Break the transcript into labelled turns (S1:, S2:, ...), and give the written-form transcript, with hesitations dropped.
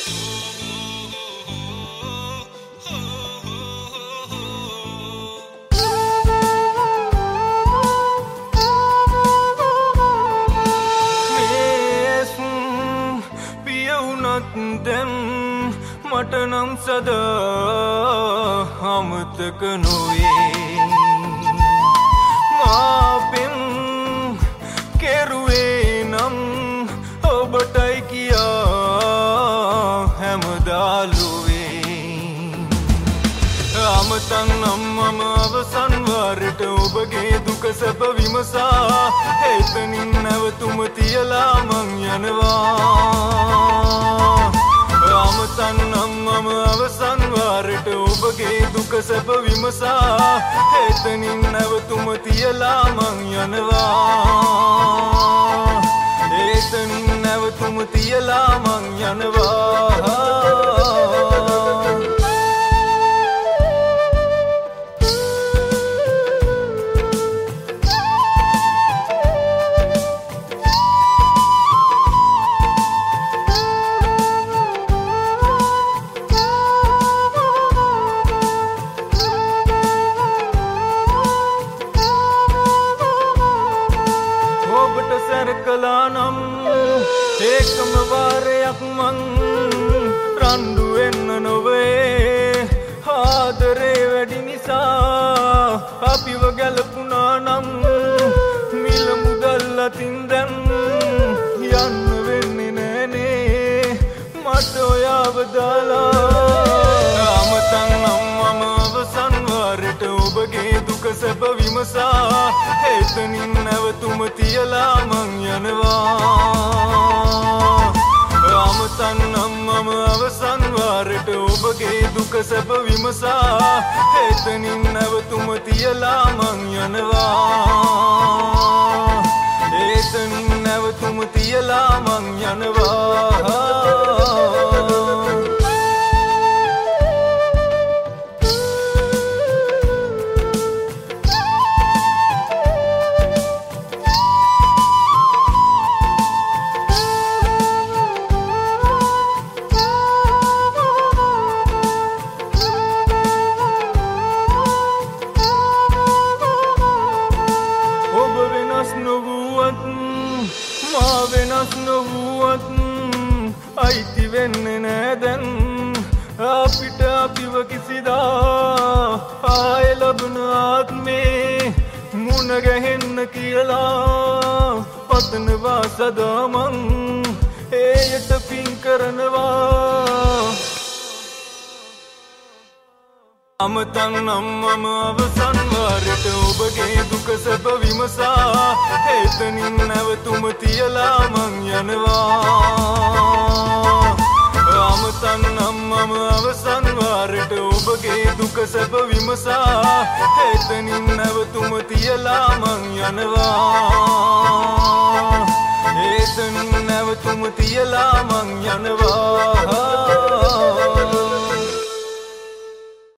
S1: දැන් මට නම් සදා අමතක නොවේ මාපෙන් කෙරුවේ නම් ඔබටයි කියා හැමදාලුවේ අමතන් නම් මම අවසන් වාරට ඔබගේ දුක සැප විමසා එතනින් නැවතුම තියලා මං යනවා අමතන්නම් මම අවසන් වාරට ඔබගේ දුක සැප විමසා එතනින් නැවතුම තියලා මං යනවා එතනින් නැවතුම තියලා මං යනවා කලානම් ඒකම වාරයක් මං රණ්ඩු වෙන්න නොවේ ආදරේ වැඩි නිසා අපිව ගැලපුණා නම් මිල මුදල් අතින් දැන් යන්න වෙන්නේ නෑනේ මට ඔයාව දාලා අමතන් නම් මම අවසන් වාරට ඔබගේ දුක සැප විමසා එතනින් නැවතුම තියලා මං යනවා අමතන් නම් මම අවසන් වාරට ඔබගේ දුක සැප විමසා එතනින් නැවතුම තියලා මං යනවා එතනින් නැවතුම තියලා මං යනවා වෙනස් නොවුවත් අයිති වෙන්නේ නෑ දැන් අපිට අපිව කිසිදා ආයෙ ලබන ආත්මේ මුණ ගැහෙන්න කියලා පතනවා සදා මං ඒයට පින් කරනවා අමතන් නම් මම අවසන් වාරට ඔබගේ දුක සැප විමසා එතනින් නැවතුම තියලා මං යනවා අමතන් නම් මම අවසන් වාරට ඔබගේ දුක සැප විමසා එතනින් නැවතුම තියලා මං යනවා එතනින් නැවතුම තියලා මං යනවා